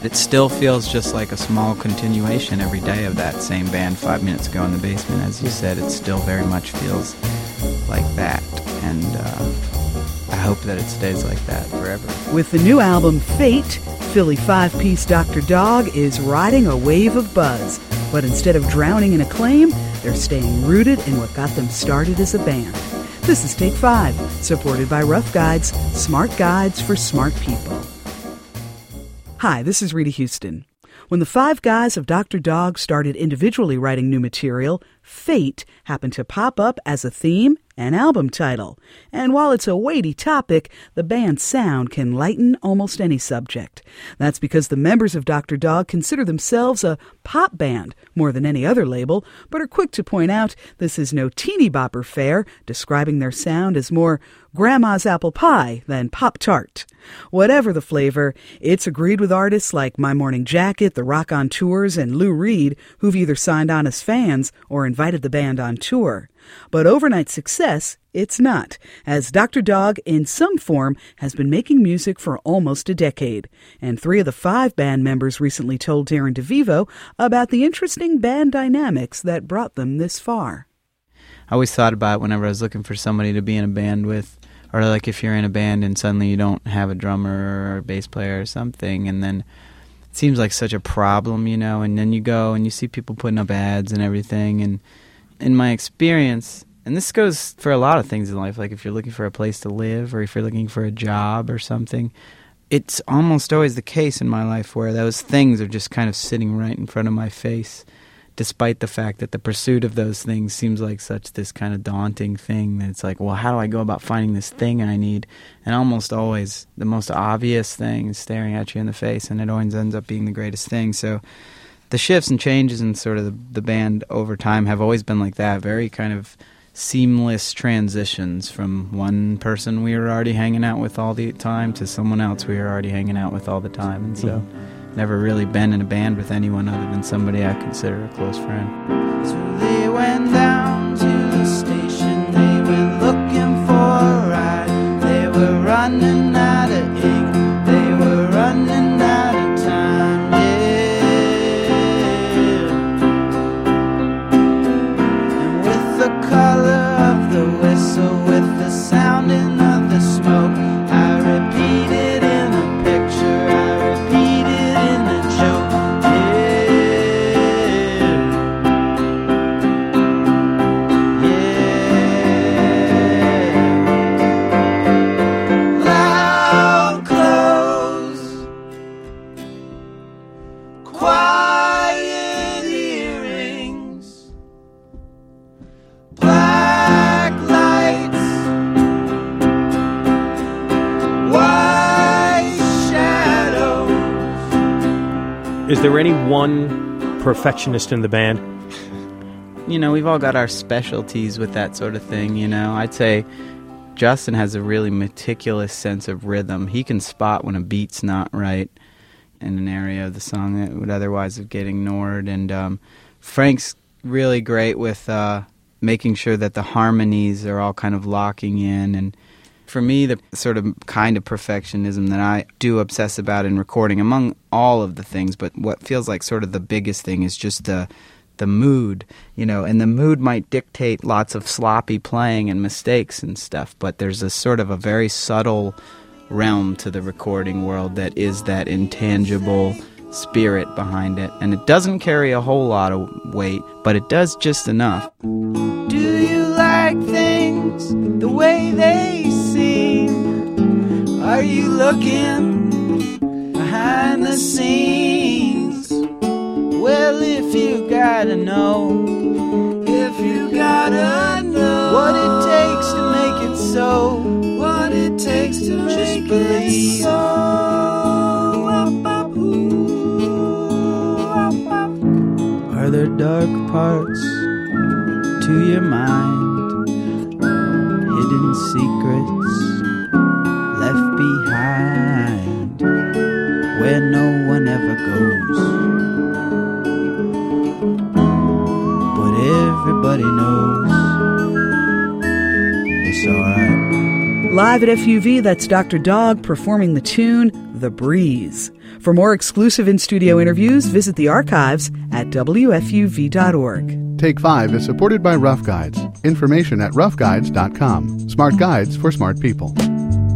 it still feels just like a small continuation every day of that same band 5 minutes ago in the basement. As you said, it still very much feels like that, and I hope that it stays like that forever. With the new album Fate, Philly five-piece Dr. Dog is riding a wave of buzz. But instead of drowning in acclaim, they're staying rooted in what got them started as a band. This is Take 5, supported by Rough Guides, smart guides for smart people. Hi, this is Rita Houston. When the five guys of Dr. Dog started individually writing new material, Fate happened to pop up as a theme and album title. And while it's a weighty topic, the band's sound can lighten almost any subject. That's because the members of Dr. Dog consider themselves a pop band more than any other label, but are quick to point out this is no teeny bopper fare, describing their sound as more grandma's apple pie than Pop-Tart. Whatever the flavor, it's agreed with artists like My Morning Jacket, The Rock on Tours, and Lou Reed, who've either signed on as fans or invited the band on tour. But overnight success, it's not, as Dr. Dog, in some form, has been making music for almost a decade. And 3 of the 5 band members recently told Darren DeVivo about the interesting band dynamics that brought them this far. I always thought about it whenever I was looking for somebody to be in a band with, or like if you're in a band and suddenly you don't have a drummer or a bass player or something, and then it seems like such a problem, you know, and then you go and you see people putting up ads and everything, and in my experience, and this goes for a lot of things in life, like if you're looking for a place to live or if you're looking for a job or something, it's almost always the case in my life where those things are just kind of sitting right in front of my face, despite the fact that the pursuit of those things seems like such this kind of daunting thing that it's like, well, how do I go about finding this thing I need? And almost always the most obvious thing is staring at you in the face, and it always ends up being the greatest thing. So the shifts and changes in sort of the band over time have always been like that, very kind of seamless transitions from one person we were already hanging out with all the time to someone else we were already hanging out with all the time. And so never really been in a band with anyone other than somebody I consider a close friend. So they went down to the station, they went looking for a ride. They were running out of ink, they were running out of time, And with the color of the whistle, with the sounding of the smoke, I repeated in a picture, I repeated in a joke, Loud clothes, quiet earrings, black lights, white shadows. Is there any one perfectionist in the band? You know, we've all got our specialties with that sort of thing, you know. I'd say Justin has a really meticulous sense of rhythm. He can spot when a beat's not right in an area of the song that would otherwise get ignored. And Frank's really great with making sure that the harmonies are all kind of locking in. And for me, the sort of kind of perfectionism that I do obsess about in recording, among all of the things, but what feels like sort of the biggest thing is just the mood, you know, and the mood might dictate lots of sloppy playing and mistakes and stuff, but there's a sort of a very subtle realm to the recording world that is that intangible spirit behind it, and it doesn't carry a whole lot of weight, but it does just enough. Do you like things the way they seem? Are you looking behind the scenes? Well, if you gotta know, what it takes to make it so, what it takes to just make believe. It so. Are there dark parts to your mind, hidden secrets left behind, where no one ever goes, but everybody knows it's alright? Live at FUV, that's Dr. Dog performing the tune The Breeze. For more exclusive in-studio interviews, visit the archives at WFUV.org. Take 5 is supported by Rough Guides. Information at roughguides.com. Smart guides for smart people.